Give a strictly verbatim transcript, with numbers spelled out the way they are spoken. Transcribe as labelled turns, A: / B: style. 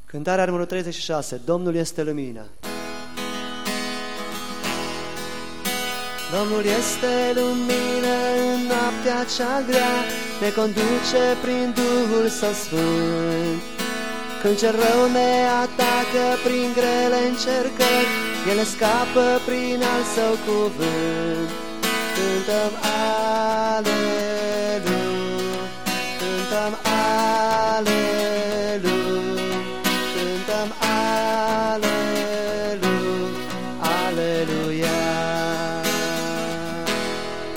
A: Cântarea numărul treizeci și șase. Domnul este lumina. Domnul este lumină în noaptea cea grea, ne conduce prin Duhul Său Sfânt. Când cel rău ne atacă prin grele încercări, El ne scapă prin al Său cuvânt. Cântăm Aleluia, cântăm Aleluia.